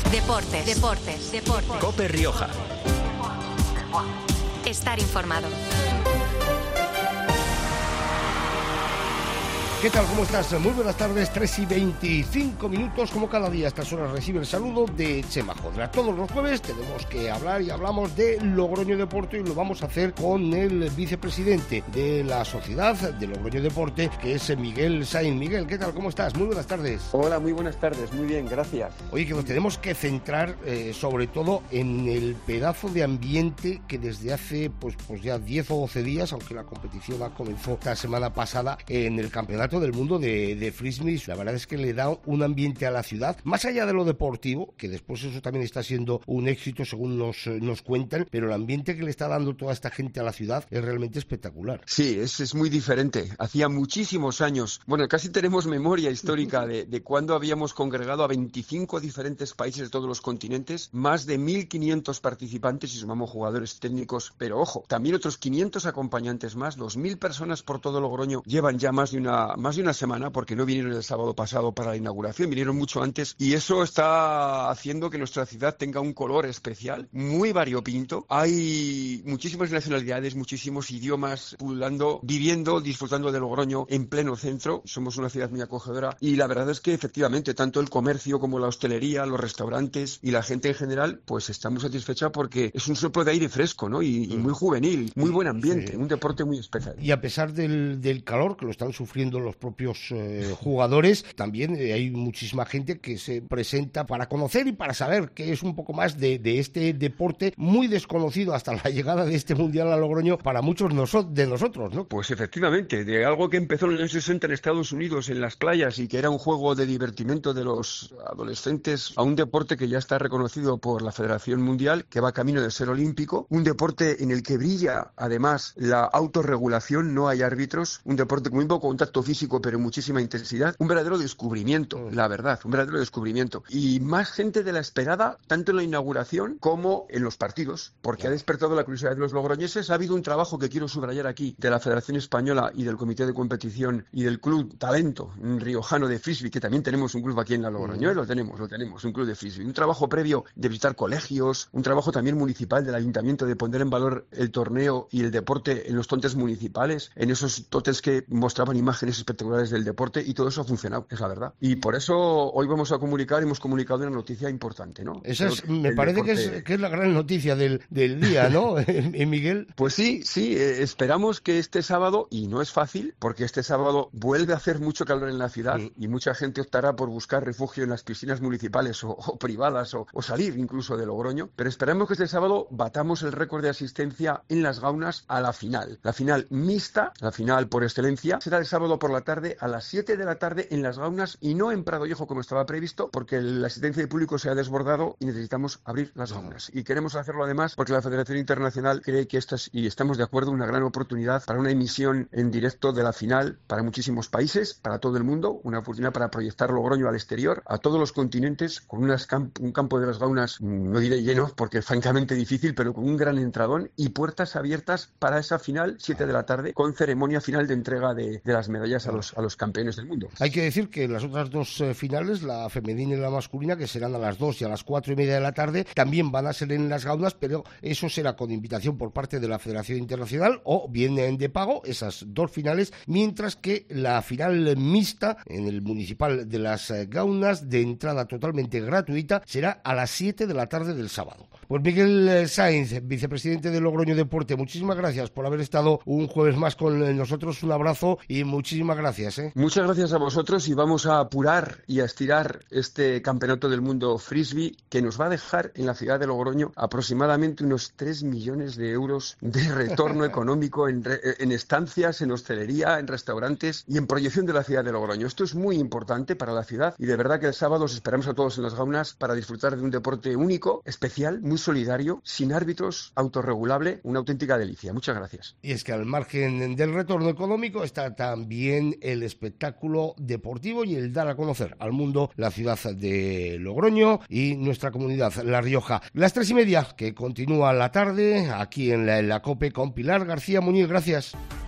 Deportes. COPE Rioja. Estar informado. ¿Qué tal? ¿Cómo estás? Muy buenas tardes, 3:25. Como cada día a estas horas recibe el saludo de Chema Jodra. Todos los jueves tenemos que hablar y hablamos de Logroño Deporte, y lo vamos a hacer con el vicepresidente de la Sociedad de Logroño Deporte, que es Miguel Sainz. Miguel, ¿qué tal? ¿Cómo estás? Muy buenas tardes. Hola, muy buenas tardes. Muy bien, gracias. Oye, que nos tenemos que centrar sobre todo en el pedazo de ambiente que desde hace pues ya 10 o 12 días, aunque la competición comenzó la semana pasada, en el Campeonato del Mundo de Frisbee. La verdad es que le da un ambiente a la ciudad, más allá de lo deportivo, que después eso también está siendo un éxito según nos cuentan, pero el ambiente que le está dando toda esta gente a la ciudad es realmente espectacular. Sí, es muy diferente. Hacía muchísimos años, bueno, casi tenemos memoria histórica de cuando habíamos congregado a 25 diferentes países de todos los continentes, más de 1.500 participantes y sumamos jugadores técnicos, pero ojo, también otros 500 acompañantes más, 2.000 personas por todo Logroño llevan ya más de una semana, porque no vinieron el sábado pasado para la inauguración, vinieron mucho antes, y eso está haciendo que nuestra ciudad tenga un color especial, muy variopinto. Hay muchísimas nacionalidades, muchísimos idiomas pululando, viviendo, disfrutando de Logroño en pleno centro. Somos una ciudad muy acogedora y la verdad es que efectivamente tanto el comercio como la hostelería, los restaurantes y la gente en general pues está muy satisfecha porque es un soplo de aire fresco, ¿no? Y muy juvenil, muy buen ambiente, sí. Un deporte muy especial. Y a pesar del calor que lo están sufriendo los propios jugadores, también hay muchísima gente que se presenta para conocer y para saber que es un poco más de este deporte muy desconocido hasta la llegada de este Mundial a Logroño para muchos de nosotros, ¿no? Pues efectivamente, de algo que empezó en los años 60 en Estados Unidos, en las playas, y que era un juego de divertimento de los adolescentes, a un deporte que ya está reconocido por la Federación Mundial, que va camino de ser olímpico, un deporte en el que brilla además la autorregulación, no hay árbitros, un deporte con muy poco contacto físico pero muchísima intensidad, un verdadero descubrimiento, la verdad, un verdadero descubrimiento, y más gente de la esperada tanto en la inauguración como en los partidos, porque ha despertado la curiosidad de los logroñeses. Ha habido un trabajo que quiero subrayar aquí de la Federación Española y del Comité de Competición y del Club Talento Riojano de Frisbee, que también tenemos un club aquí en la Logroño, lo tenemos, un club de Frisbee, un trabajo previo de visitar colegios, un trabajo también municipal del Ayuntamiento de poner en valor el torneo y el deporte en los tontes municipales, en esos totes que mostraban imágenes espectaculares del deporte, y todo eso ha funcionado, es la verdad. Y por eso hoy hemos comunicado una noticia importante, ¿no? Esa me parece que es la gran noticia del día, ¿no, Miguel? Pues sí, esperamos que este sábado, y no es fácil, porque este sábado vuelve a hacer mucho calor en la ciudad y mucha gente optará por buscar refugio en las piscinas municipales o privadas o salir incluso de Logroño, pero esperamos que este sábado batamos el récord de asistencia en las Gaunas a la final. La final mixta, la final por excelencia, será el sábado por la tarde a las 7 de la tarde en las Gaunas y no en Prado Viejo como estaba previsto, porque la asistencia de público se ha desbordado y necesitamos abrir las Gaunas. Y queremos hacerlo además porque la Federación Internacional cree que y estamos de acuerdo, una gran oportunidad para una emisión en directo de la final para muchísimos países, para todo el mundo, una oportunidad para proyectar Logroño al exterior, a todos los continentes, con un campo de las Gaunas, no diré lleno, porque es francamente difícil, pero con un gran entradón y puertas abiertas para esa final, 7 de la tarde, con ceremonia final de entrega de las medallas a los campeones del mundo. Hay que decir que las otras dos finales, la femenina y la masculina, que serán a las 2 y a las 4:30 de la tarde, también van a ser en las Gaunas, pero eso será con invitación por parte de la Federación Internacional o vienen de pago esas dos finales, mientras que la final mixta en el municipal de las Gaunas, de entrada totalmente gratuita, será a las 7 de la tarde del sábado. Pues Miguel Sainz, vicepresidente de Logroño Deporte, muchísimas gracias por haber estado un jueves más con nosotros. Un abrazo y muchísimas gracias. Muchas gracias a vosotros, y vamos a apurar y a estirar este Campeonato del Mundo Frisbee, que nos va a dejar en la ciudad de Logroño aproximadamente unos 3 millones de euros de retorno económico en estancias, en hostelería, en restaurantes y en proyección de la ciudad de Logroño. Esto es muy importante para la ciudad, y de verdad que el sábado os esperamos a todos en las Gaunas para disfrutar de un deporte único, especial, muy solidario, sin árbitros, autorregulable, una auténtica delicia. Muchas gracias. Y es que al margen del retorno económico está también el espectáculo deportivo y el dar a conocer al mundo la ciudad de Logroño y nuestra comunidad, La Rioja. Las 3:30, que continúa la tarde aquí en la COPE con Pilar García Muñiz. Gracias.